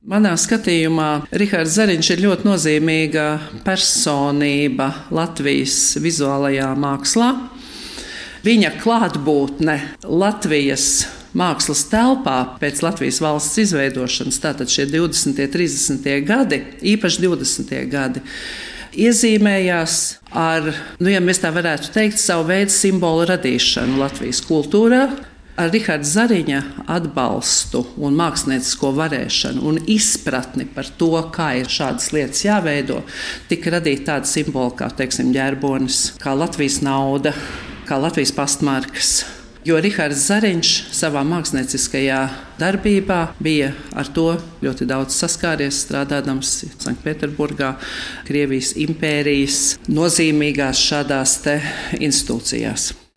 Manā skatījumā Rihards Zariņš ir ļoti nozīmīga personība Latvijas vizuālajā mākslā. Viņa klātbūtne Latvijas mākslas telpā pēc Latvijas valsts izveidošanas, tātad šie 20. un 30. gadi, īpaši 20. gadi, iezīmējās ar, ja mēs tā varētu teikt, savu veidu simbolu radīšanu Latvijas kultūrā. Ar Riharda Zariņa atbalstu un māksliniecisko varēšanu un izpratni par to, kā ir šādas lietas jāveido, tika radīta tāda simbola kā, teiksim, ģerbonis, kā Latvijas nauda, kā Latvijas pastmarkas. Jo Rihards Zariņš savā mākslinieckajā darbībā bija ar to ļoti daudz saskāries, strādādams Sanktpēterburgā, Krievijas impērijas nozīmīgās šādās te institūcijās.